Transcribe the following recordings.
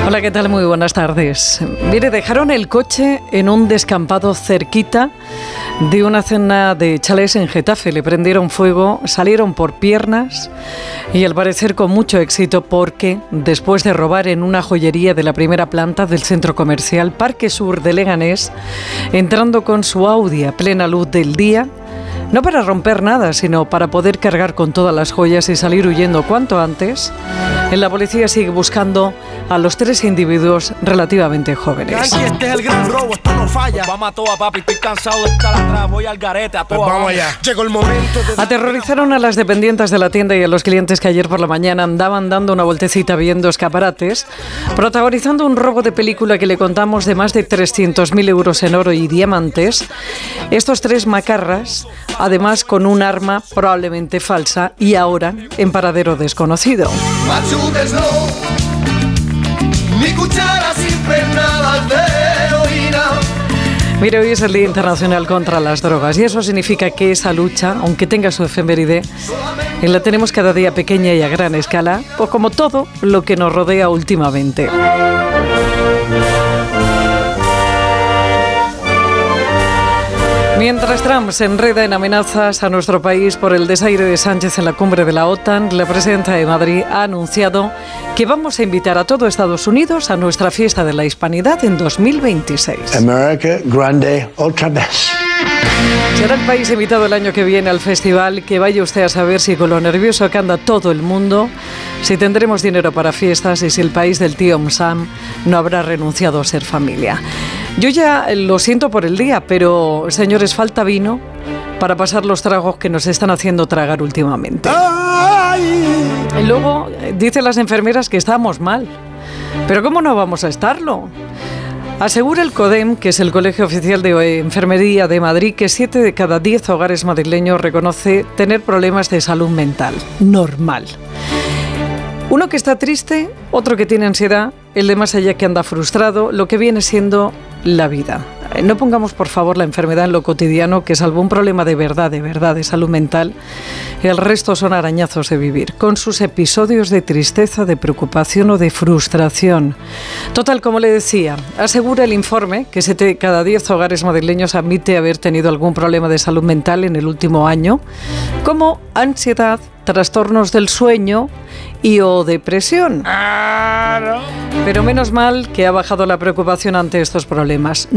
Hola, ¿qué tal? Muy buenas tardes. Mire, dejaron el coche en un descampado cerquita de una zona de chalés en Getafe. Le prendieron fuego, salieron por piernas y al parecer con mucho éxito, porque después de robar en una joyería de la primera planta del centro comercial Parque Sur de Leganés, entrando con su Audi a plena luz del día, no para romper nada, sino para poder cargar con todas las joyas y salir huyendo cuanto antes, la policía sigue buscando a los 3 individuos relativamente jóvenes. Este es el gran robo, esto no falla. Vamos a toda, papi, estoy cansado de estar atrás, voy al garete, a toda. Pues vamos allá. Llegó el momento de... Aterrorizaron a las dependientes de la tienda y a los clientes que ayer por la mañana andaban dando una vueltecita viendo escaparates, protagonizando un robo de película que le contamos de más de 300.000 euros en oro y diamantes. Estos 3 macarras, además con un arma probablemente falsa y ahora en paradero desconocido. Mi cuchara sin frenadas de heroína. Mire, hoy es el Día Internacional contra las Drogas y eso significa que esa lucha, aunque tenga su efeméride, la tenemos cada día pequeña y a gran escala, pues como todo lo que nos rodea últimamente. Mientras Trump se enreda en amenazas a nuestro país por el desaire de Sánchez en la cumbre de la OTAN, la presidenta de Madrid ha anunciado que vamos a invitar a todo Estados Unidos a nuestra fiesta de la Hispanidad en 2026. America grande otra vez. Será el país invitado el año que viene al festival, que vaya usted a saber si con lo nervioso que anda todo el mundo, si tendremos dinero para fiestas y si el país del tío Sam no habrá renunciado a ser familia. Yo ya lo siento por el día, pero señores, falta vino para pasar los tragos que nos están haciendo tragar últimamente. Y luego dicen las enfermeras que estamos mal. ¿Pero cómo no vamos a estarlo? Asegura el CODEM, que es el Colegio Oficial de Enfermería de Madrid, que 7 de cada 10 hogares madrileños reconoce tener problemas de salud mental. Normal. Uno que está triste, otro que tiene ansiedad, el de más allá que anda frustrado, lo que viene siendo la vida. No pongamos, por favor, la enfermedad en lo cotidiano, que salvo un problema de verdad, de salud mental, el resto son arañazos de vivir, con sus episodios de tristeza, de preocupación o de frustración. Total, como le decía, asegura el informe que 7 de cada 10 hogares madrileños admite haber tenido algún problema de salud mental en el último año, como ansiedad, trastornos del sueño y o depresión. Pero menos mal que ha bajado la preocupación ante estos problemas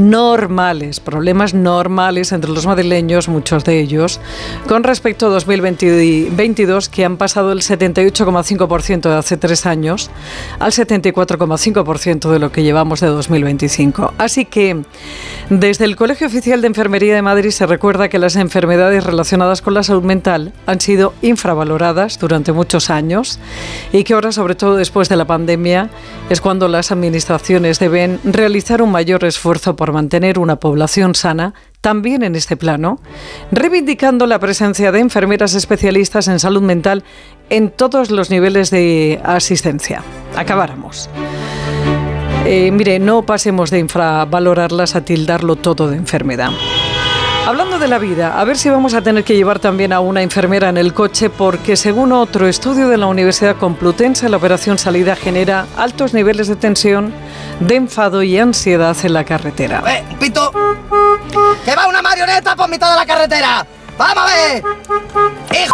normales entre los madrileños, muchos de ellos, con respecto a 2022, que han pasado el 78,5% de hace 3 años al 74,5% de lo que llevamos de 2025. Así que desde el Colegio Oficial de Enfermería de Madrid se recuerda que las enfermedades relacionadas con la salud mental han sido infravaloradas durante muchos años y que ahora, sobre todo después de la pandemia, es cuando las administraciones deben realizar un mayor esfuerzo por mantener una población sana, también en este plano, reivindicando la presencia de enfermeras especialistas en salud mental en todos los niveles de asistencia. Acabáramos. Mire, no pasemos de infravalorarlas a tildarlo todo de enfermedad. Hablando de la vida, a ver si vamos a tener que llevar también a una enfermera en el coche, porque según otro estudio de la Universidad Complutense, la operación salida genera altos niveles de tensión, de enfado y ansiedad en la carretera. Pito, que va una marioneta por mitad de la carretera. ¡Vamos a ver! ¡Hijo!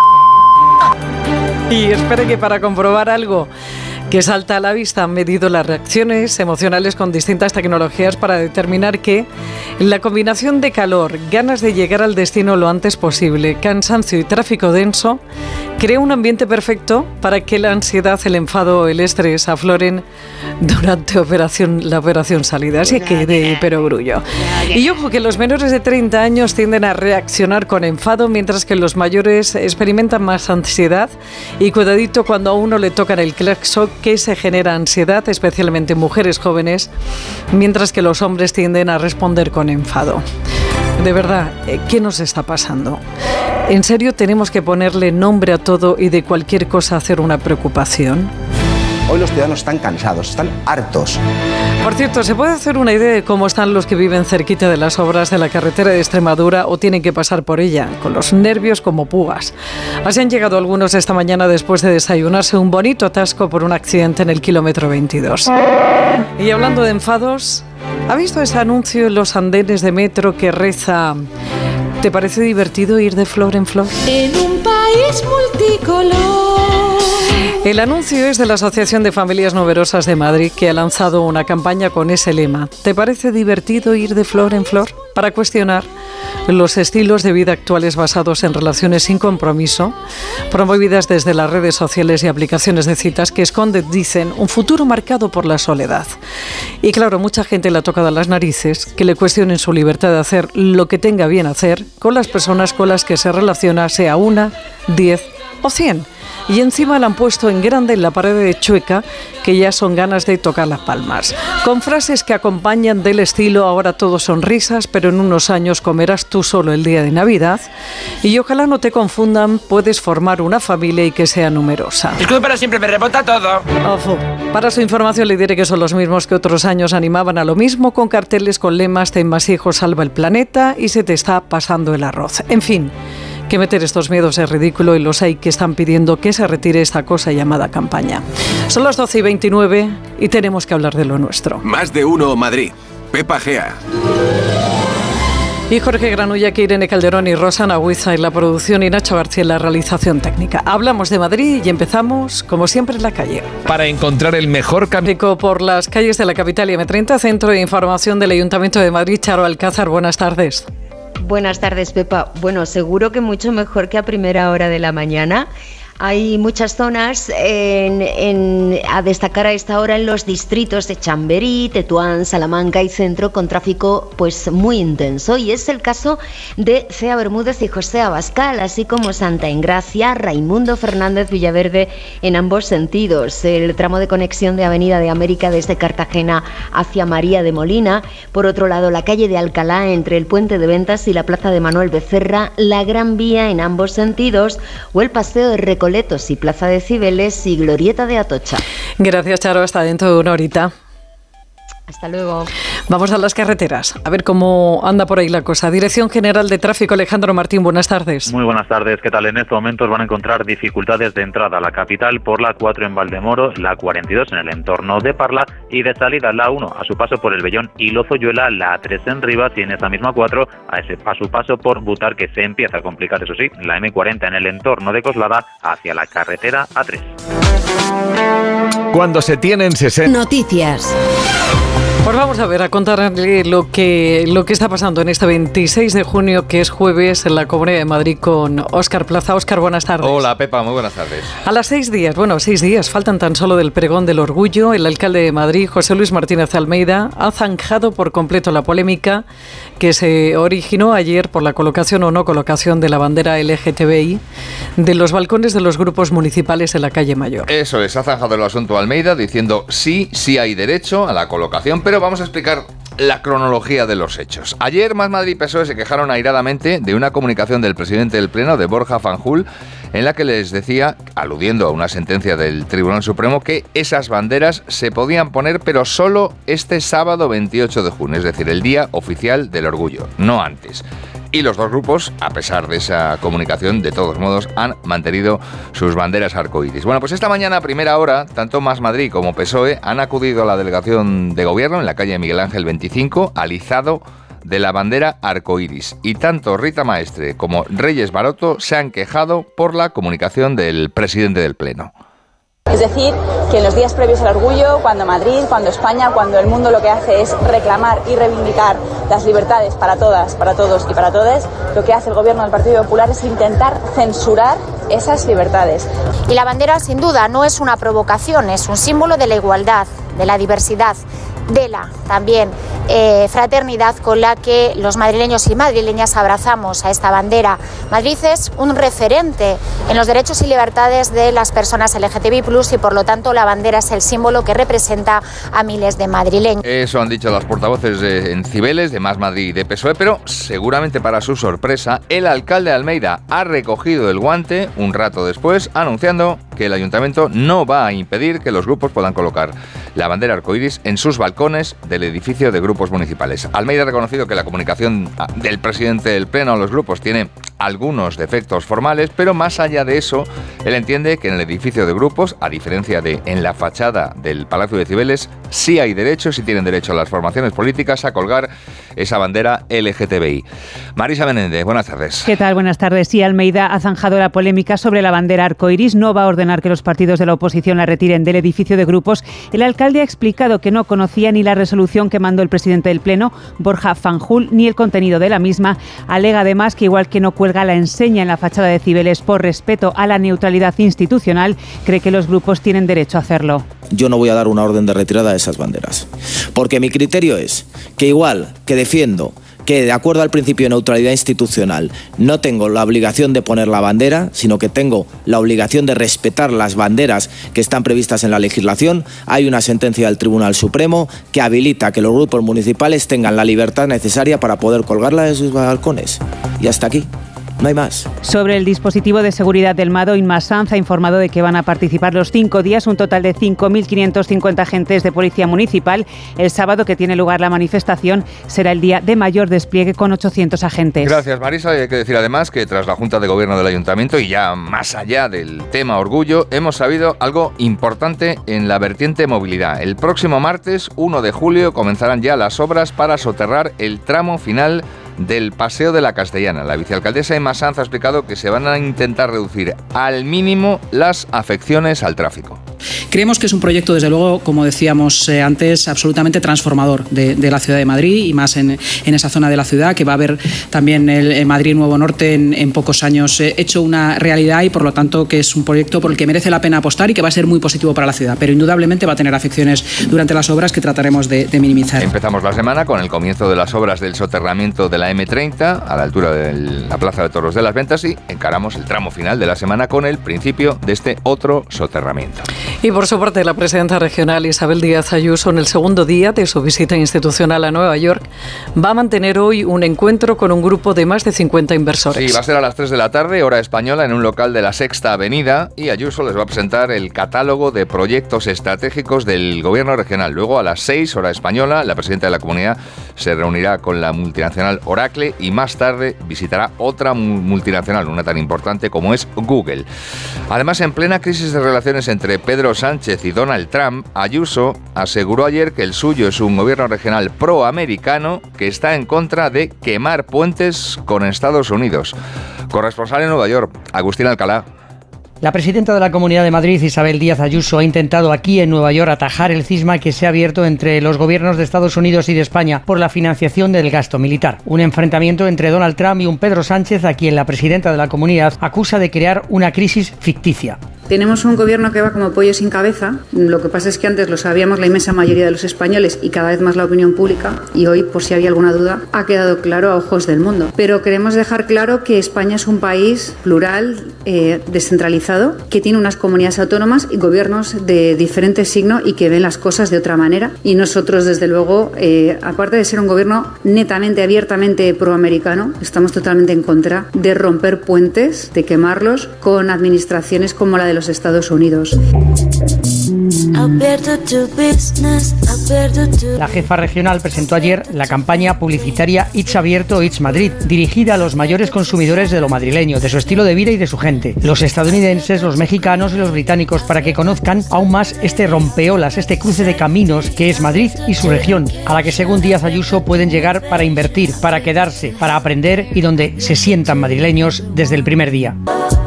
Y espere que para comprobar algo que salta a la vista han medido las reacciones emocionales con distintas tecnologías para determinar que la combinación de calor, ganas de llegar al destino lo antes posible, cansancio y tráfico denso crea un ambiente perfecto para que la ansiedad, el enfado o el estrés afloren durante la operación salida. Así que de perogrullo. Y ojo que los menores de 30 años tienden a reaccionar con enfado, mientras que los mayores experimentan más ansiedad. Y cuidadito cuando a uno le tocan el claxon, que se genera ansiedad, especialmente en mujeres jóvenes, mientras que los hombres tienden a responder con enfado. De verdad, ¿qué nos está pasando? ¿En serio tenemos que ponerle nombre a todo y de cualquier cosa hacer una preocupación? Hoy los ciudadanos están cansados, están hartos. Por cierto, ¿se puede hacer una idea de cómo están los que viven cerquita de las obras de la carretera de Extremadura o tienen que pasar por ella, con los nervios como púas? Así han llegado algunos esta mañana después de desayunarse un bonito atasco por un accidente en el kilómetro 22. Y hablando de enfados, ¿ha visto ese anuncio en los andenes de metro que reza: ¿te parece divertido ir de flor en flor? En un país multicolor. El anuncio es de la Asociación de Familias Numerosas de Madrid, que ha lanzado una campaña con ese lema: ¿te parece divertido ir de flor en flor? Para cuestionar los estilos de vida actuales basados en relaciones sin compromiso, promovidas desde las redes sociales y aplicaciones de citas que esconden, dicen, un futuro marcado por la soledad. Y claro, mucha gente le ha tocado a las narices que le cuestionen su libertad de hacer lo que tenga bien hacer con las personas con las que se relaciona, sea 1, 10 o 100. Y encima la han puesto en grande en la pared de Chueca, que ya son ganas de tocar las palmas. Con frases que acompañan del estilo: ahora todo son risas, pero en unos años comerás tú solo el día de Navidad. Y ojalá no te confundan, puedes formar una familia y que sea numerosa. Disculpe, pero siempre me rebota todo. Ojo. Para su información le diré que son los mismos que otros años animaban a lo mismo, con carteles con lemas: ten más hijos, salva el planeta y se te está pasando el arroz. En fin, que meter estos miedos es ridículo y los hay que están pidiendo que se retire esta cosa llamada campaña. Son las 12:29 y tenemos que hablar de lo nuestro. Más de uno Madrid. Pepa Gea. Y Jorge Granulla, que Irene Calderón y Rosa Nahuiza en la producción y Nacho García en la realización técnica. Hablamos de Madrid y empezamos, como siempre, en la calle. Para encontrar el mejor camino por las calles de la capital y M30, Centro de Información del Ayuntamiento de Madrid, Charo Alcázar. Buenas tardes. Buenas tardes, Pepa. Bueno, seguro que mucho mejor que a primera hora de la mañana. Hay muchas zonas a destacar a esta hora en los distritos de Chamberí, Tetuán, Salamanca y Centro, con tráfico pues muy intenso, y es el caso de Cea Bermúdez y José Abascal, así como Santa Engracia, Raimundo Fernández Villaverde en ambos sentidos. El tramo de conexión de Avenida de América desde Cartagena hacia María de Molina. Por otro lado, la calle de Alcalá entre el Puente de Ventas y la Plaza de Manuel Becerra, la Gran Vía en ambos sentidos, o el Paseo de Recoletos y Plaza de Cibeles y Glorieta de Atocha. Gracias, Charo. Hasta dentro de una horita. Hasta luego. Vamos a las carreteras, a ver cómo anda por ahí la cosa. Dirección General de Tráfico, Alejandro Martín, buenas tardes. Muy buenas tardes, ¿qué tal? En estos momentos van a encontrar dificultades de entrada a la capital por la 4 en Valdemoro, la 42 en el entorno de Parla y de salida la 1 a su paso por el Vellón y Lozoyuela, la 3 en Rivas y en esa misma 4 a su paso por Butar, que se empieza a complicar, eso sí, la M40 en el entorno de Coslada hacia la carretera A3. Cuando se tienen 60... Noticias. Pues vamos a ver, a contarle lo que está pasando en este 26 de junio, que es jueves, en la Comunidad de Madrid, con Óscar Plaza. Óscar, buenas tardes. Hola, Pepa, muy buenas tardes. A las 6 días, faltan tan solo del pregón del orgullo, el alcalde de Madrid, José Luis Martínez Almeida, ha zanjado por completo la polémica que se originó ayer por la colocación o no colocación de la bandera LGTBI de los balcones de los grupos municipales en la calle Mayor. Eso es, ha zanjado el asunto Almeida diciendo sí hay derecho a la colocación, pero vamos a explicar la cronología de los hechos. Ayer Más Madrid y PSOE se quejaron airadamente de una comunicación del presidente del Pleno, de Borja Fanjul, en la que les decía, aludiendo a una sentencia del Tribunal Supremo, que esas banderas se podían poner, pero solo este sábado 28 de junio, es decir, el día oficial del orgullo, no antes. Y los dos grupos, a pesar de esa comunicación, de todos modos, han mantenido sus banderas arcoíris. Bueno, pues esta mañana a primera hora, tanto Más Madrid como PSOE han acudido a la delegación de gobierno en la calle Miguel Ángel 25, al izado de la bandera arcoíris. Y tanto Rita Maestre como Reyes Baroto se han quejado por la comunicación del presidente del Pleno. Es decir, que en los días previos al orgullo, cuando Madrid, cuando España, cuando el mundo lo que hace es reclamar y reivindicar las libertades para todas, para todos y para todas, lo que hace el gobierno del Partido Popular es intentar censurar esas libertades. Y la bandera, sin duda, no es una provocación, es un símbolo de la igualdad, de la diversidad, de la también fraternidad con la que los madrileños y madrileñas abrazamos a esta bandera. Madrid es un referente en los derechos y libertades de las personas LGTBI+, y por lo tanto la bandera es el símbolo que representa a miles de madrileños. Eso han dicho las portavoces en Cibeles, de Más Madrid y de PSOE, pero seguramente para su sorpresa, el alcalde de Almeida ha recogido el guante un rato después, anunciando que el ayuntamiento no va a impedir que los grupos puedan colocar la bandera arcoíris en sus balcones del edificio de grupos municipales. Almeida ha reconocido que la comunicación del presidente del Pleno a los grupos tiene algunos defectos formales, pero más allá de eso, él entiende que en el edificio de grupos, a diferencia de en la fachada del Palacio de Cibeles, sí hay derecho, sí tienen derecho las formaciones políticas a colgar esa bandera LGTBI. Marisa Menéndez, buenas tardes. ¿Qué tal? Buenas tardes. Sí, Almeida ha zanjado la polémica sobre la bandera arcoiris. No va a ordenar que los partidos de la oposición la retiren del edificio de grupos. El alcalde ha explicado que no conocía ni la resolución que mandó el presidente del Pleno, Borja Fanjul, ni el contenido de la misma. Alega además que igual que no cuelga la enseña en la fachada de Cibeles por respeto a la neutralidad institucional, cree que los grupos tienen derecho a hacerlo. Yo no voy a dar una orden de retirada de esas banderas, porque mi criterio es que igual que defiendo que de acuerdo al principio de neutralidad institucional no tengo la obligación de poner la bandera, sino que tengo la obligación de respetar las banderas que están previstas en la legislación, hay una sentencia del Tribunal Supremo que habilita que los grupos municipales tengan la libertad necesaria para poder colgarla de sus balcones. Y hasta aquí. No hay más. Sobre el dispositivo de seguridad del Mado, Inma Sanz ha informado de que van a participar los 5 días un total de 5.550 agentes de policía municipal. El sábado, que tiene lugar la manifestación, será el día de mayor despliegue con 800 agentes. Gracias, Marisa. Hay que decir además que tras la Junta de Gobierno del Ayuntamiento y ya más allá del tema orgullo, hemos sabido algo importante en la vertiente movilidad. El próximo martes, 1 de julio, comenzarán ya las obras para soterrar el tramo final del Paseo de la Castellana. La vicealcaldesa Inma Sanz ha explicado que se van a intentar reducir al mínimo las afecciones al tráfico. Creemos que es un proyecto, desde luego, como decíamos antes, absolutamente transformador de la ciudad de Madrid y más en esa zona de la ciudad, que va a ver también el Madrid Nuevo Norte en pocos años hecho una realidad y por lo tanto que es un proyecto por el que merece la pena apostar y que va a ser muy positivo para la ciudad, pero indudablemente va a tener afecciones durante las obras que trataremos de minimizar. Empezamos la semana con el comienzo de las obras del soterramiento de la M30 a la altura de la Plaza de Toros de las Ventas y encaramos el tramo final de la semana con el principio de este otro soterramiento. Y por su parte, la presidenta regional Isabel Díaz Ayuso, en el segundo día de su visita institucional a Nueva York, va a mantener hoy un encuentro con un grupo de más de 50 inversores. Sí, va a ser a las 3 de la tarde, hora española, en un local de la Sexta Avenida, y Ayuso les va a presentar el catálogo de proyectos estratégicos del gobierno regional. Luego, a las 6, hora española, la presidenta de la comunidad se reunirá con la multinacional Oracle y más tarde visitará otra multinacional, una tan importante como es Google. Además, en plena crisis de relaciones entre Pedro Sánchez y Donald Trump, Ayuso aseguró ayer que el suyo es un gobierno regional proamericano que está en contra de quemar puentes con Estados Unidos. Corresponsal en Nueva York, Agustín Alcalá. La presidenta de la Comunidad de Madrid, Isabel Díaz Ayuso, ha intentado aquí en Nueva York atajar el cisma que se ha abierto entre los gobiernos de Estados Unidos y de España por la financiación del gasto militar. Un enfrentamiento entre Donald Trump y un Pedro Sánchez, a quien la presidenta de la Comunidad acusa de crear una crisis ficticia. Tenemos un gobierno que va como pollo sin cabeza. Lo que pasa es que antes lo sabíamos la inmensa mayoría de los españoles y cada vez más la opinión pública, y hoy, por si había alguna duda, ha quedado claro a ojos del mundo. Pero queremos dejar claro que España es un país plural, descentralizado, que tiene unas comunidades autónomas y gobiernos de diferente signo y que ven las cosas de otra manera. Y nosotros, desde luego, aparte de ser un gobierno netamente, abiertamente proamericano, estamos totalmente en contra de romper puentes, de quemarlos con administraciones como la de los Estados Unidos. La jefa regional presentó ayer la campaña publicitaria It's Abierto, It's Madrid, dirigida a los mayores consumidores de lo madrileño, de su estilo de vida y de su gente, los estadounidenses, los mexicanos y los británicos, para que conozcan aún más este rompeolas, este cruce de caminos que es Madrid y su región, a la que según Díaz Ayuso pueden llegar para invertir, para quedarse, para aprender y donde se sientan madrileños desde el primer día.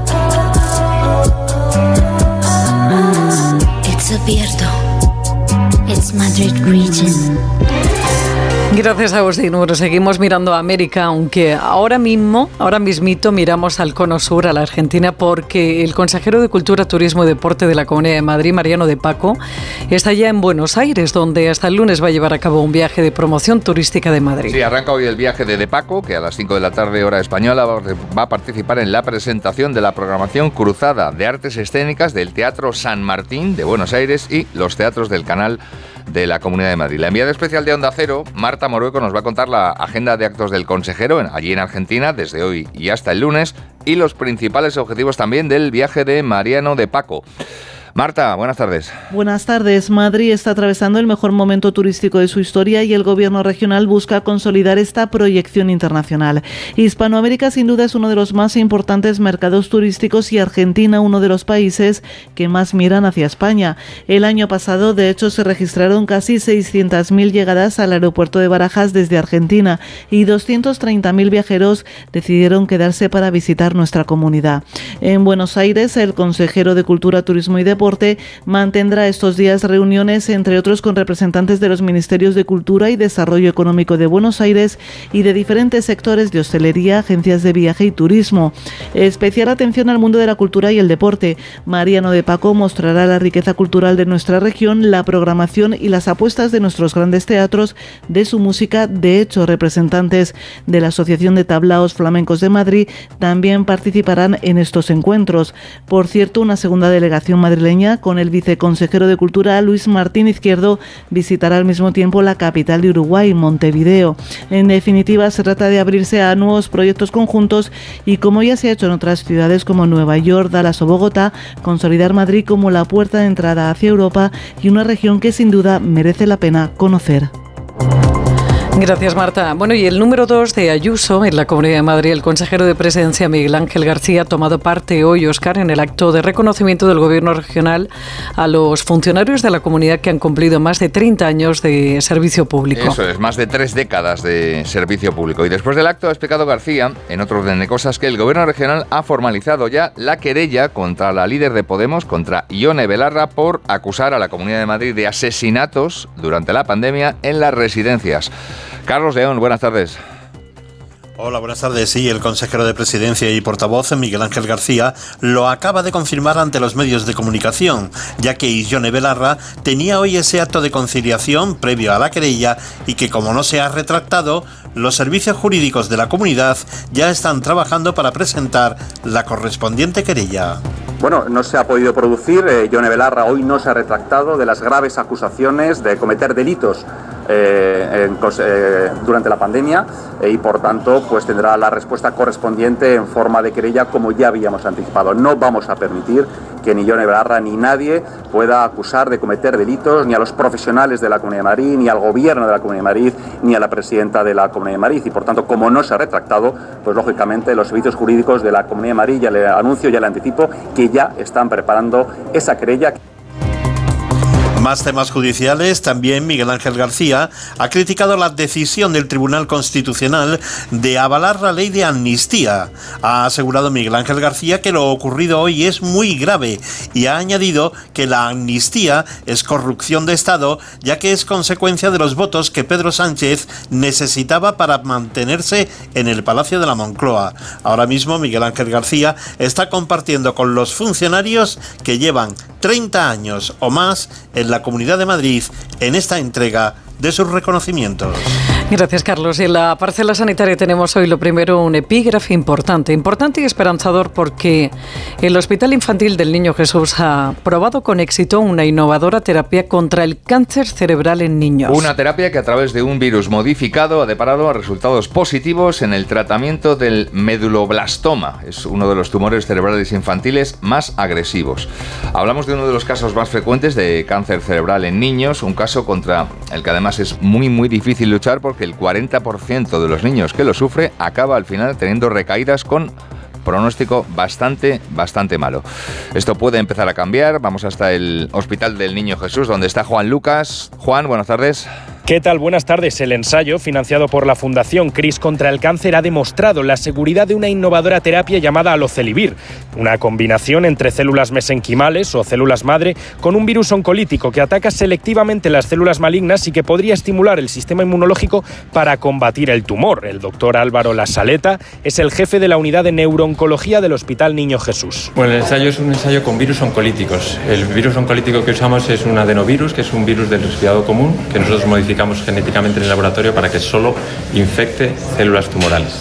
Abierto. It's Madrid Region. Gracias, Agustín. Bueno, seguimos mirando a América, aunque ahora mismito miramos al Cono Sur, a la Argentina, porque el consejero de Cultura, Turismo y Deporte de la Comunidad de Madrid, Mariano de Paco, está ya en Buenos Aires, donde hasta el lunes va a llevar a cabo un viaje de promoción turística de Madrid. Sí, arranca hoy el viaje de Paco, que a las 5 de la tarde, hora española, va a participar en la presentación de la programación cruzada de artes escénicas del Teatro San Martín de Buenos Aires y los teatros del Canal de la Comunidad de Madrid. La enviada especial de Onda Cero, Marta Morueco, nos va a contar la agenda de actos del consejero allí en Argentina desde hoy y hasta el lunes y los principales objetivos también del viaje de Mariano de Paco. Marta, buenas tardes. Buenas tardes. Madrid está atravesando el mejor momento turístico de su historia y el gobierno regional busca consolidar esta proyección internacional. Hispanoamérica sin duda es uno de los más importantes mercados turísticos y Argentina uno de los países que más miran hacia España. El año pasado, de hecho, se registraron casi 600.000 llegadas al aeropuerto de Barajas desde Argentina y 230.000 viajeros decidieron quedarse para visitar nuestra comunidad. En Buenos Aires, el consejero de Cultura, Turismo y Deporte mantendrá estos días reuniones, entre otros, con representantes de los Ministerios de Cultura y Desarrollo Económico de Buenos Aires y de diferentes sectores de hostelería, agencias de viaje y turismo. Especial atención al mundo de la cultura y el deporte. Mariano de Paco mostrará la riqueza cultural de nuestra región, la programación y las apuestas de nuestros grandes teatros, de su música. De hecho, representantes de la Asociación de Tablaos Flamencos de Madrid también participarán en estos encuentros. Por cierto, una segunda delegación madrileña con el viceconsejero de Cultura Luis Martín Izquierdo visitará al mismo tiempo la capital de Uruguay, Montevideo. En definitiva, se trata de abrirse a nuevos proyectos conjuntos y, como ya se ha hecho en otras ciudades como Nueva York, Dallas o Bogotá, consolidar Madrid como la puerta de entrada hacia Europa y una región que sin duda merece la pena conocer. Gracias, Marta. Bueno, y el número 2 de Ayuso en la Comunidad de Madrid, el consejero de Presidencia Miguel Ángel García, ha tomado parte hoy, Óscar, en el acto de reconocimiento del Gobierno regional a los funcionarios de la comunidad que han cumplido más de 30 años de servicio público. Eso es, más de 3 décadas de servicio público. Y después del acto ha explicado García, en otro orden de cosas, que el Gobierno regional ha formalizado ya la querella contra la líder de Podemos, contra Ione Belarra, por acusar a la Comunidad de Madrid de asesinatos durante la pandemia en las residencias. Carlos León, buenas tardes. Hola, buenas tardes. Sí, el consejero de Presidencia y portavoz, Miguel Ángel García, lo acaba de confirmar ante los medios de comunicación, ya que Ione Belarra tenía hoy ese acto de conciliación previo a la querella y que, como no se ha retractado, los servicios jurídicos de la comunidad ya están trabajando para presentar la correspondiente querella. Bueno, no se ha podido producir. Ione Belarra hoy no se ha retractado de las graves acusaciones de cometer delitos durante la pandemia y por tanto pues tendrá la respuesta correspondiente en forma de querella, como ya habíamos anticipado. No vamos a permitir que ni Ione Belarra ni nadie pueda acusar de cometer delitos ni a los profesionales de la Comunidad de Madrid, ni al gobierno de la Comunidad de Madrid, ni a la presidenta de la Comunidad de Madrid, y por tanto, como no se ha retractado, pues lógicamente los servicios jurídicos de la Comunidad de Madrid, ya le anuncio, ya le anticipo, que ya están preparando esa querella. Más temas judiciales. También Miguel Ángel García ha criticado la decisión del Tribunal Constitucional de avalar la ley de amnistía. Ha asegurado Miguel Ángel García que lo ocurrido hoy es muy grave y ha añadido que la amnistía es corrupción de Estado, ya que es consecuencia de los votos que Pedro Sánchez necesitaba para mantenerse en el Palacio de la Moncloa. Ahora mismo Miguel Ángel García está compartiendo con los funcionarios que llevan 30 años o más en la Comunidad de Madrid en esta entrega de sus reconocimientos. Gracias, Carlos. Y en la parcela sanitaria tenemos hoy lo primero un epígrafe importante y esperanzador, porque el Hospital Infantil del Niño Jesús ha probado con éxito una innovadora terapia contra el cáncer cerebral en niños. Una terapia que a través de un virus modificado ha deparado resultados positivos en el tratamiento del meduloblastoma. Es uno de los tumores cerebrales infantiles más agresivos. Hablamos de uno de los casos más frecuentes de cáncer cerebral en niños, un caso contra el que además es muy difícil luchar, porque el 40% de los niños que lo sufre acaba al final teniendo recaídas con pronóstico bastante malo. Esto puede empezar a cambiar. Vamos hasta el Hospital del Niño Jesús, donde está Juan Lucas. Juan, buenas tardes. ¿Qué tal? Buenas tardes. El ensayo, financiado por la Fundación CRIS contra el cáncer, ha demostrado la seguridad de una innovadora terapia llamada Alocelivir, una combinación entre células mesenquimales o células madre con un virus oncolítico que ataca selectivamente las células malignas y que podría estimular el sistema inmunológico para combatir el tumor. El doctor Álvaro Lasaleta es el jefe de la unidad de neurooncología del Hospital Niño Jesús. Bueno, el ensayo es un ensayo con virus oncolíticos. El virus oncolítico que usamos es un adenovirus, que es un virus del resfriado común, que nosotros modificamos genéticamente en el laboratorio para que solo infecte células tumorales.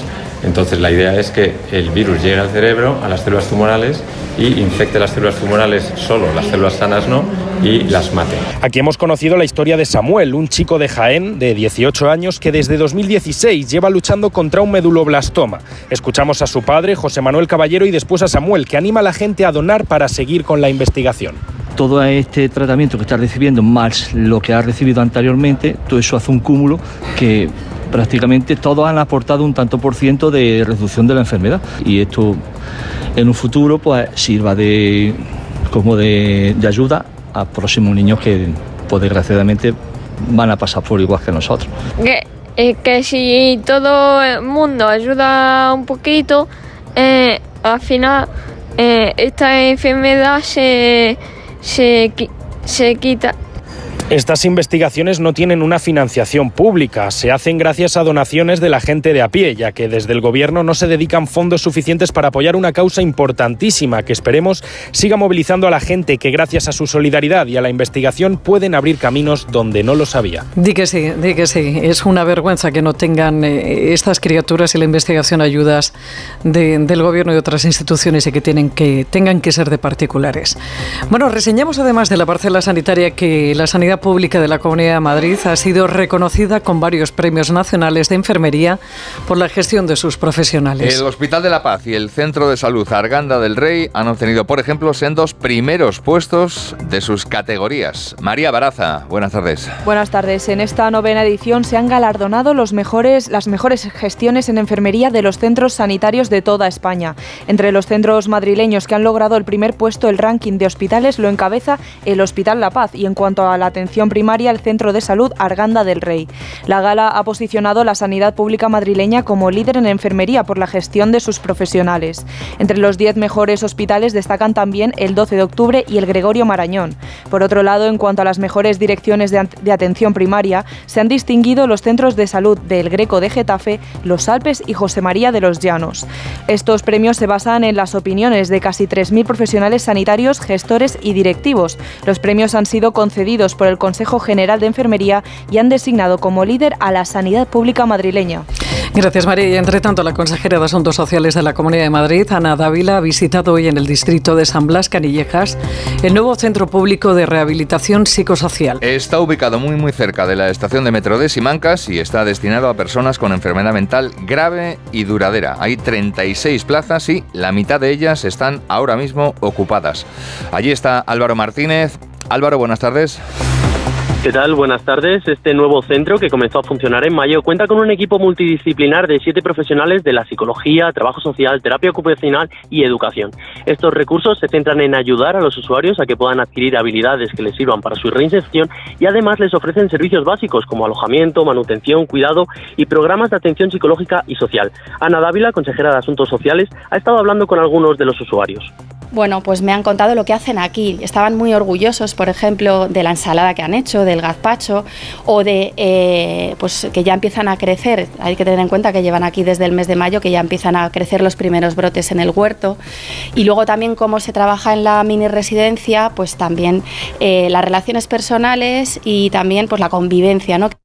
Entonces la idea es que el virus llegue al cerebro, a las células tumorales, y infecte las células tumorales solo, las células sanas no, y las mate. Aquí hemos conocido la historia de Samuel, un chico de Jaén de 18 años que desde 2016 lleva luchando contra un meduloblastoma. Escuchamos a su padre, José Manuel Caballero, y después a Samuel, que anima a la gente a donar para seguir con la investigación. Todo este tratamiento que está recibiendo, más lo que ha recibido anteriormente, todo eso hace un cúmulo que prácticamente todos han aportado un tanto por ciento de reducción de la enfermedad. Y esto en un futuro pues sirva de ayuda a próximos niños que pues desgraciadamente van a pasar por igual que nosotros. Que si todo el mundo ayuda un poquito, al final esta enfermedad se quita. Estas investigaciones no tienen una financiación pública, se hacen gracias a donaciones de la gente de a pie, ya que desde el gobierno no se dedican fondos suficientes para apoyar una causa importantísima que esperemos siga movilizando a la gente que gracias a su solidaridad y a la investigación pueden abrir caminos donde no los había. Di que sí, es una vergüenza que no tengan estas criaturas y la investigación ayudas del gobierno y otras instituciones y que tengan que ser de particulares. Bueno, reseñamos además de la parcela sanitaria que la sanidad pública de la Comunidad de Madrid ha sido reconocida con varios premios nacionales de enfermería por la gestión de sus profesionales. El Hospital de la Paz y el Centro de Salud Arganda del Rey han obtenido, por ejemplo, sendos primeros puestos de sus categorías. María Baraza, buenas tardes. Buenas tardes. En esta 9ª edición se han galardonado las mejores gestiones en enfermería de los centros sanitarios de toda España. Entre los centros madrileños que han logrado el primer puesto, el ranking de hospitales lo encabeza el Hospital La Paz, y en cuanto a la atención primaria, el Centro de Salud Arganda del Rey. La gala ha posicionado la sanidad pública madrileña como líder en enfermería por la gestión de sus profesionales. Entre los 10 mejores hospitales destacan también el 12 de octubre y el Gregorio Marañón. Por otro lado, en cuanto a las mejores direcciones de atención primaria, se han distinguido los centros de salud del Greco de Getafe, Los Alpes y José María de los Llanos. Estos premios se basan en las opiniones de casi 3.000 profesionales sanitarios, gestores y directivos. Los premios han sido concedidos por el Consejo General de Enfermería y han designado como líder a la sanidad pública madrileña. Gracias, María. Y entre tanto, la consejera de Asuntos Sociales de la Comunidad de Madrid, Ana Dávila, ha visitado hoy en el distrito de San Blas, Canillejas, el nuevo centro público de rehabilitación psicosocial. Está ubicado muy cerca de la estación de metro de Simancas y está destinado a personas con enfermedad mental grave y duradera. Hay 36 plazas y la mitad de ellas están ahora mismo ocupadas. Allí está Álvaro Martínez. Álvaro, buenas tardes. ¿Qué tal? Buenas tardes. Este nuevo centro, que comenzó a funcionar en mayo, cuenta con un equipo multidisciplinar de 7 profesionales de la psicología, trabajo social, terapia ocupacional y educación. Estos recursos se centran en ayudar a los usuarios a que puedan adquirir habilidades que les sirvan para su reinserción y además les ofrecen servicios básicos como alojamiento, manutención, cuidado y programas de atención psicológica y social. Ana Dávila, consejera de Asuntos Sociales, ha estado hablando con algunos de los usuarios. Bueno, pues me han contado lo que hacen aquí. Estaban muy orgullosos, por ejemplo, de la ensalada que han hecho, del gazpacho o de pues que ya empiezan a crecer. Hay que tener en cuenta que llevan aquí desde el mes de mayo, que ya empiezan a crecer los primeros brotes en el huerto. Y luego también cómo se trabaja en la mini residencia, pues también las relaciones personales y también pues la convivencia, ¿no?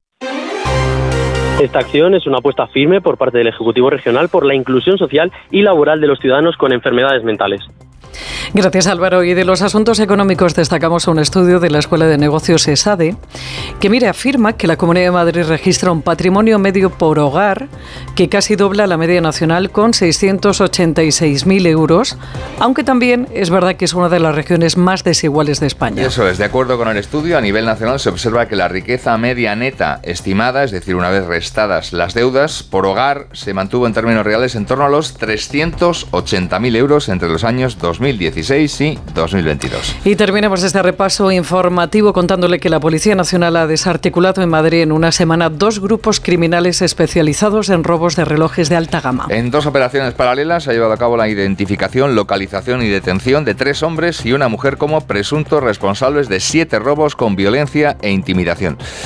Esta acción es una apuesta firme por parte del Ejecutivo Regional por la inclusión social y laboral de los ciudadanos con enfermedades mentales. Gracias, Álvaro. Y de los asuntos económicos destacamos un estudio de la Escuela de Negocios ESADE que, afirma que la Comunidad de Madrid registra un patrimonio medio por hogar que casi dobla la media nacional con 686.000 euros, aunque también es verdad que es una de las regiones más desiguales de España. Eso es, de acuerdo con el estudio, a nivel nacional se observa que la riqueza media neta estimada, es decir, una vez restadas las deudas, por hogar se mantuvo en términos reales en torno a los 380.000 euros entre los años 2016 y 2022. Y terminamos este repaso informativo contándole que la Policía Nacional ha desarticulado en Madrid en una semana 2 grupos criminales especializados en robos de relojes de alta gama. En 2 operaciones paralelas se ha llevado a cabo la identificación, localización y detención de 3 hombres y una mujer como presuntos responsables de 7 robos con violencia e intimidación.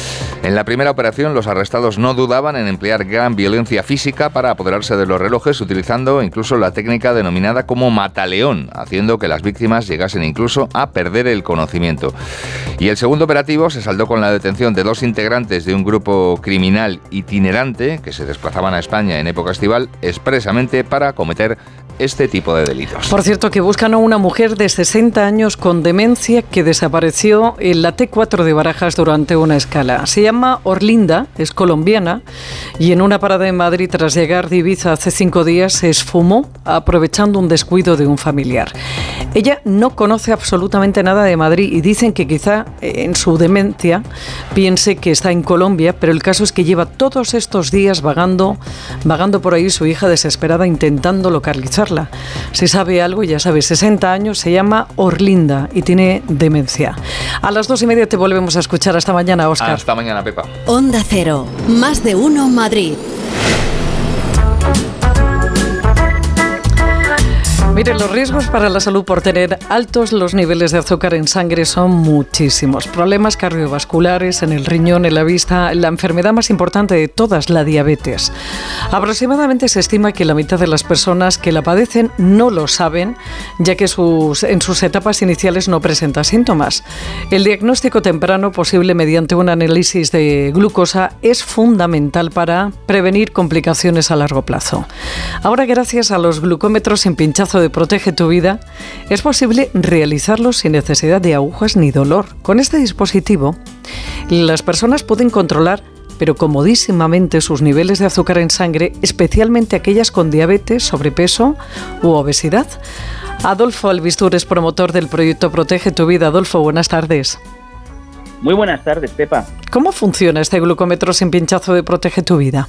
En la primera operación, los arrestados no dudaban en emplear gran violencia física para apoderarse de los relojes, utilizando incluso la técnica denominada como mataleón, haciendo que las víctimas llegasen incluso a perder el conocimiento. Y el segundo operativo se saldó con la detención de 2 integrantes de un grupo criminal itinerante que se desplazaban a España en época estival expresamente para cometer este tipo de delitos. Por cierto, que buscan a una mujer de 60 años con demencia que desapareció en la T4 de Barajas durante una escala. Se llama Orlinda, es colombiana, y en una parada en Madrid tras llegar de Ibiza hace 5 días se esfumó aprovechando un descuido de un familiar. Ella no conoce absolutamente nada de Madrid y dicen que quizá en su demencia piense que está en Colombia, pero el caso es que lleva todos estos días vagando por ahí, su hija desesperada intentando localizarla. Si sabe algo, ya sabe, 60 años, se llama Orlinda y tiene demencia. A las 2:30 te volvemos a escuchar. Hasta mañana, Óscar. Hasta mañana, Pepa. Onda Cero, más de uno Madrid. Miren, los riesgos para la salud por tener altos los niveles de azúcar en sangre son muchísimos. Problemas cardiovasculares en el riñón, en la vista, la enfermedad más importante de todas, la diabetes. Aproximadamente se estima que la mitad de las personas que la padecen no lo saben, ya que en sus etapas iniciales no presenta síntomas. El diagnóstico temprano, posible mediante un análisis de glucosa, es fundamental para prevenir complicaciones a largo plazo. Ahora, gracias a los glucómetros sin pinchazo de Protege tu Vida, es posible realizarlo sin necesidad de agujas ni dolor. Con este dispositivo, las personas pueden controlar, pero comodísimamente, sus niveles de azúcar en sangre, especialmente aquellas con diabetes, sobrepeso u obesidad. Adolfo Albistur es promotor del proyecto Protege tu Vida. Adolfo, buenas tardes. Muy buenas tardes, Pepa. ¿Cómo funciona este glucómetro sin pinchazo de Protege tu Vida?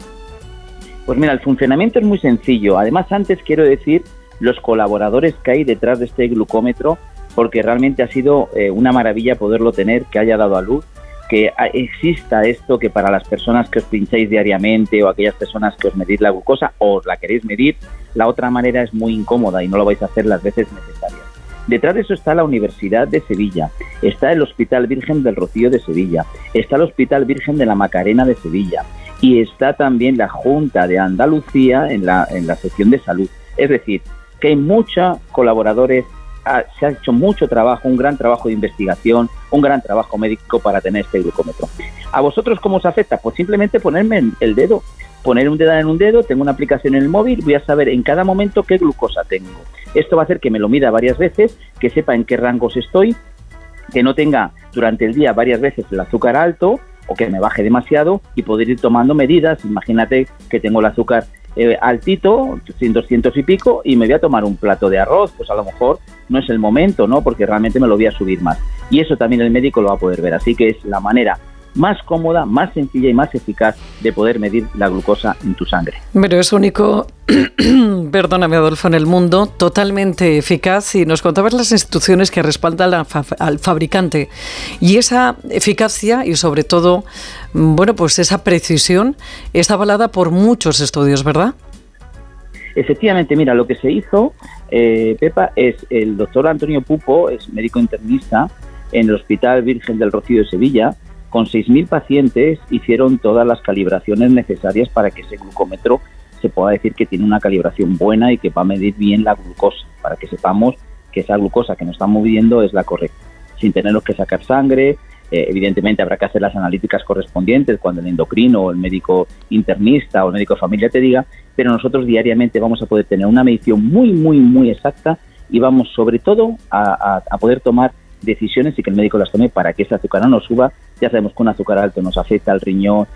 Pues mira, el funcionamiento es muy sencillo. Además, antes quiero decir los colaboradores que hay detrás de este glucómetro, porque realmente ha sido una maravilla poderlo tener, que haya dado a luz, que exista esto, que para las personas que os pincháis diariamente o aquellas personas que os medís la glucosa o os la queréis medir, la otra manera es muy incómoda y no lo vais a hacer las veces necesarias. Detrás de eso está la Universidad de Sevilla, está el Hospital Virgen del Rocío de Sevilla, está el Hospital Virgen de la Macarena de Sevilla y está también la Junta de Andalucía en la sección de salud. Es decir, que hay muchos colaboradores, se ha hecho mucho trabajo, un gran trabajo de investigación, un gran trabajo médico para tener este glucómetro. ¿A vosotros cómo os afecta? Pues simplemente ponerme el dedo, poner un dedo en un dedo, tengo una aplicación en el móvil, voy a saber en cada momento qué glucosa tengo. Esto va a hacer que me lo mida varias veces, que sepa en qué rangos estoy, que no tenga durante el día varias veces el azúcar alto o que me baje demasiado y poder ir tomando medidas. Imagínate que tengo el azúcar altito, 200 y pico, y me voy a tomar un plato de arroz, pues a lo mejor no es el momento, ¿no? Porque realmente me lo voy a subir más. Y eso también el médico lo va a poder ver. Así que es la manera más cómoda, más sencilla y más eficaz de poder medir la glucosa en tu sangre. Pero es único, perdóname Adolfo, en el mundo, totalmente eficaz, y nos contabas las instituciones que respaldan al fabricante. Y esa eficacia y sobre todo, bueno, pues esa precisión está avalada por muchos estudios, ¿verdad? Efectivamente, mira, lo que se hizo, Pepa, es el doctor Antonio Pupo, es médico internista en el Hospital Virgen del Rocío de Sevilla. Con 6.000 pacientes hicieron todas las calibraciones necesarias para que ese glucómetro se pueda decir que tiene una calibración buena y que va a medir bien la glucosa, para que sepamos que esa glucosa que nos estamos midiendo es la correcta, sin tener que sacar sangre. Evidentemente habrá que hacer las analíticas correspondientes cuando el endocrino o el médico internista o el médico de familia te diga, pero nosotros diariamente vamos a poder tener una medición muy, muy, muy exacta y vamos sobre todo a poder tomar decisiones y que el médico las tome para que ese azúcar no nos suba. Ya sabemos que un azúcar alto nos afecta al riñón,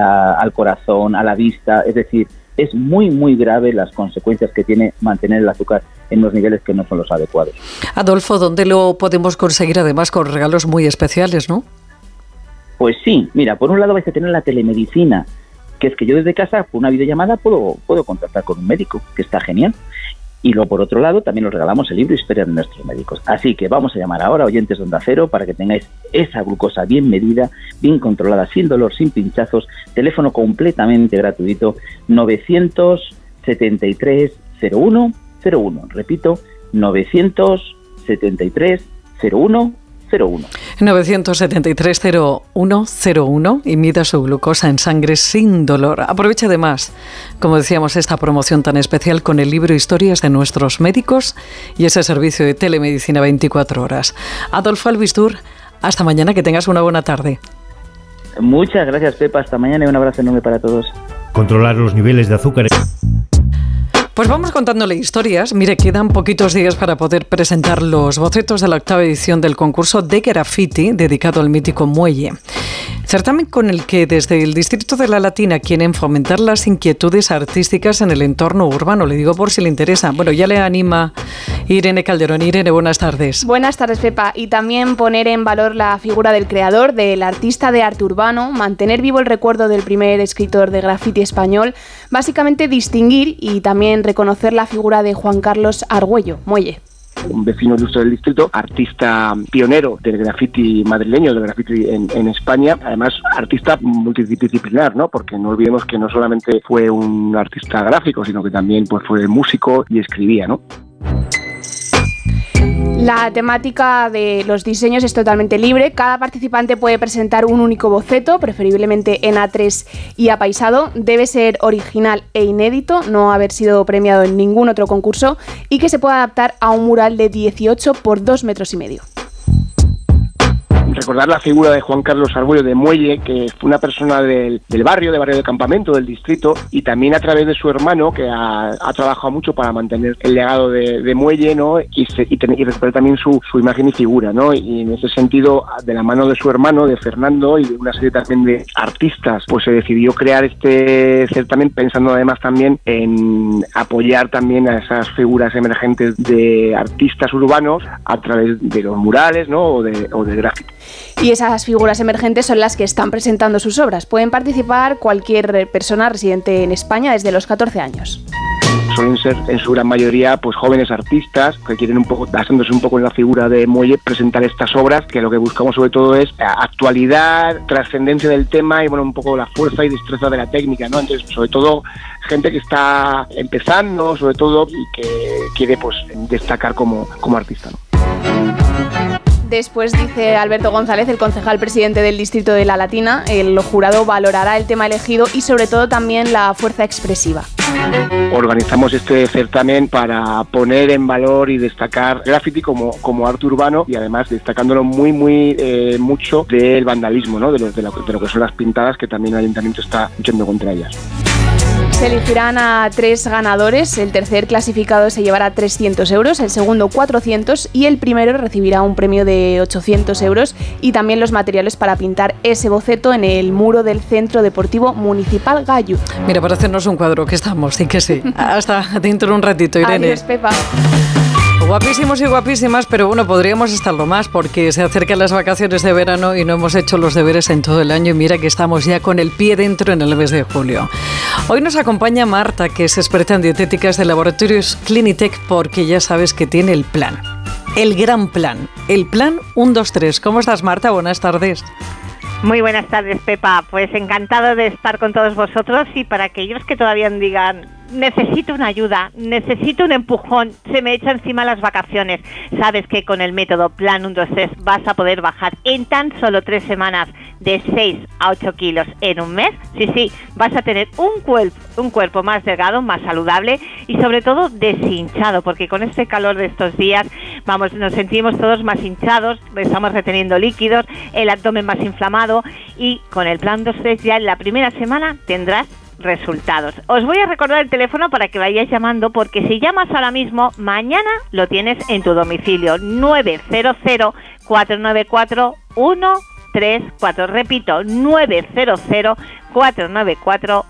al corazón, a la vista, es decir, es muy, muy grave las consecuencias que tiene mantener el azúcar en los niveles que no son los adecuados. Adolfo, ¿dónde lo podemos conseguir además con regalos muy especiales, no? Pues sí, mira, por un lado vais a tener la telemedicina, que es que yo desde casa, por una videollamada, puedo contactar con un médico, que está genial. Y luego, por otro lado, también os regalamos el libro Historia de nuestros médicos. Así que vamos a llamar ahora, oyentes de Onda Cero, para que tengáis esa glucosa bien medida, bien controlada, sin dolor, sin pinchazos. Teléfono completamente gratuito, 973 01 01. Repito, 973 01 01. 973-0101 y mida su glucosa en sangre sin dolor. Aproveche además, como decíamos, esta promoción tan especial con el libro Historias de nuestros médicos y ese servicio de telemedicina 24 horas. Adolfo Albistur, hasta mañana, que tengas una buena tarde. Muchas gracias, Pepa. Hasta mañana y un abrazo enorme para todos. Controlar los niveles de azúcar. Pues vamos contándole historias. Mire, quedan poquitos días para poder presentar los bocetos de la 8ª edición del concurso de graffiti dedicado al mítico Muelle. Certamen con el que desde el Distrito de la Latina quieren fomentar las inquietudes artísticas en el entorno urbano. Le digo por si le interesa. Bueno, ya le anima Irene Calderón. Irene, buenas tardes. Buenas tardes, Pepa. Y también poner en valor la figura del creador, del artista de arte urbano, mantener vivo el recuerdo del primer escritor de graffiti español, básicamente distinguir y también reconocer la figura de Juan Carlos Argüello, Muelle. Un vecino ilustre del distrito, artista pionero del graffiti madrileño, del graffiti en España, además artista multidisciplinar, ¿no? Porque no olvidemos que no solamente fue un artista gráfico, sino que también pues fue músico y escribía, ¿no? La temática de los diseños es totalmente libre. Cada participante puede presentar un único boceto, preferiblemente en A3 y apaisado. Debe ser original e inédito, no haber sido premiado en ningún otro concurso y que se pueda adaptar a un mural de 18 por 2,5 metros. Recordar la figura de Juan Carlos Argüello de Muelle, que fue una persona del barrio de Campamento, del distrito, y también a través de su hermano, que ha trabajado mucho para mantener el legado de Muelle, ¿no? Y recuperar también su imagen y figura, ¿no? Y en ese sentido, de la mano de su hermano, de Fernando, y de una serie también de artistas, pues se decidió crear este certamen pensando además también en apoyar también a esas figuras emergentes de artistas urbanos a través de los murales, ¿no? o de graffiti. Y esas figuras emergentes son las que están presentando sus obras. Pueden participar cualquier persona residente en España desde los 14 años. Suelen ser en su gran mayoría pues jóvenes artistas que quieren un poco, basándose un poco en la figura de Muelle, presentar estas obras, que lo que buscamos sobre todo es actualidad, trascendencia del tema y bueno, un poco la fuerza y destreza de la técnica, ¿no? Entonces, sobre todo gente que está empezando, sobre todo, y que quiere pues destacar como artista, ¿no? Después, dice Alberto González, el concejal presidente del Distrito de la Latina, el jurado valorará el tema elegido y sobre todo también la fuerza expresiva. Organizamos este certamen para poner en valor y destacar graffiti como arte urbano y además destacándolo mucho del vandalismo, ¿no? de lo que son las pintadas, que también el ayuntamiento está luchando contra ellas. Se elegirán a 3 ganadores. El tercer clasificado se llevará 300 euros, el segundo 400 y el primero recibirá un premio de 800 euros y también los materiales para pintar ese boceto en el muro del Centro Deportivo Municipal Gallo. Mira, para hacernos un cuadro, que estamos, sí que sí. Hasta dentro de un ratito, Irene. Adiós, Pepa. Guapísimos y guapísimas, pero bueno, podríamos estarlo más porque se acercan las vacaciones de verano y no hemos hecho los deberes en todo el año y mira que estamos ya con el pie dentro en el mes de julio. Hoy nos acompaña Marta, que es experta en dietéticas de Laboratorios Clinitec, porque ya sabes que tiene el plan, el gran plan, el plan 1, 2, 3. ¿Cómo estás, Marta? Buenas tardes. Muy buenas tardes, Pepa. Pues encantado de estar con todos vosotros y para aquellos que todavía digan necesito una ayuda, necesito un empujón, se me echa encima las vacaciones. Sabes que con el método Plan 1, 2, 3 vas a poder bajar en tan solo 3 semanas de 6 a 8 kilos en un mes. Sí, vas a tener un cuerpo más delgado, más saludable y sobre todo deshinchado, porque con este calor de estos días, nos sentimos todos más hinchados, estamos reteniendo líquidos, el abdomen más inflamado y con el Plan 2, 3 ya en la primera semana tendrás resultados. Os voy a recordar el teléfono para que vayáis llamando, porque si llamas ahora mismo, mañana lo tienes en tu domicilio. 900 494 134. Repito, 900 494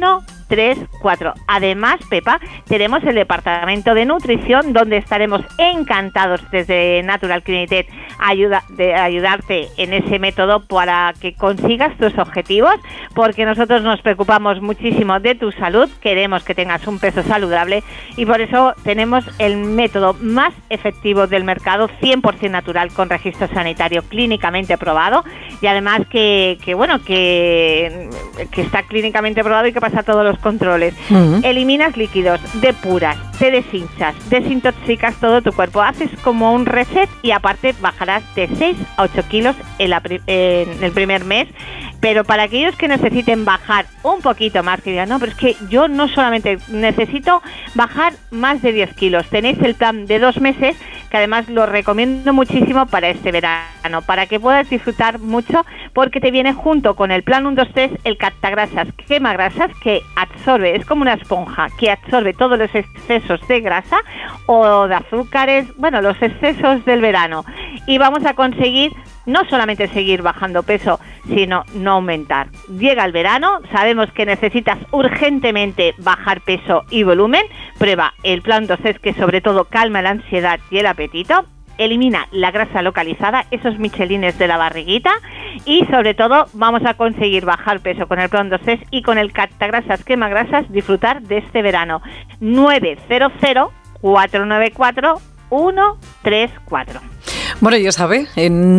134. Además, Pepa, tenemos el departamento de nutrición donde estaremos encantados desde Natural Clinitec de ayudarte en ese método para que consigas tus objetivos, porque nosotros nos preocupamos muchísimo de tu salud, queremos que tengas un peso saludable y por eso tenemos el método más efectivo del mercado, 100% natural, con registro sanitario clínicamente probado y además que está clínicamente probado y que pasa todos los controles. Eliminas líquidos, depuras, te deshinchas, desintoxicas todo tu cuerpo, haces como un reset y aparte bajarás de 6 a 8 kilos en el primer mes. Pero para aquellos que necesiten bajar un poquito más, que digan, no, pero es que yo no solamente necesito bajar más de 10 kilos, tenéis el plan de 2 meses, que además lo recomiendo muchísimo para este verano, para que puedas disfrutar mucho, porque te viene junto con el plan 1, 2, 3, el Captagrasas, quema grasas, que absorbe, es como una esponja, que absorbe todos los excesos de grasa o de azúcares, bueno, los excesos del verano. Y vamos a conseguir no solamente seguir bajando peso, sino no aumentar. Llega el verano, sabemos que necesitas urgentemente bajar peso y volumen. Prueba el plan 2, que sobre todo calma la ansiedad y el apetito. Elimina la grasa localizada, esos michelines de la barriguita, y sobre todo vamos a conseguir bajar peso con el plan 2 y con el Captagrasas quema grasas, disfrutar de este verano. 900 494 134. Bueno, ya sabe, en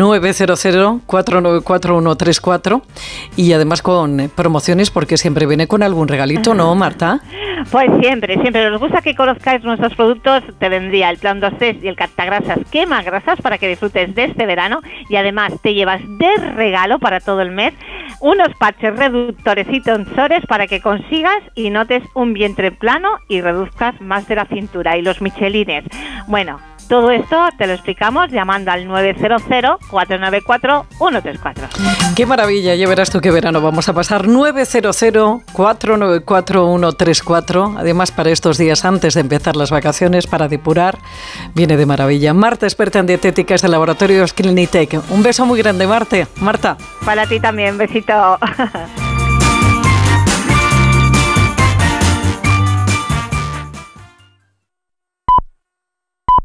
900-494-134 y además con promociones porque siempre viene con algún regalito, ¿no, Marta? Pues siempre nos gusta que conozcáis nuestros productos. Te vendría el plan 2C y el Captagrasas quema grasas para que disfrutes de este verano y además te llevas de regalo para todo el mes unos parches reductores y tensores para que consigas y notes un vientre plano y reduzcas más de la cintura y los michelines. Bueno, todo esto te lo explicamos llamando al 900-494-134. ¡Qué maravilla! Ya verás tú qué verano vamos a pasar. 900-494-134. Además, para estos días antes de empezar las vacaciones, para depurar, viene de maravilla. Marta, experta en dietéticas de Laboratorios Clinitec. Un beso muy grande, Marta. Para ti también, besito.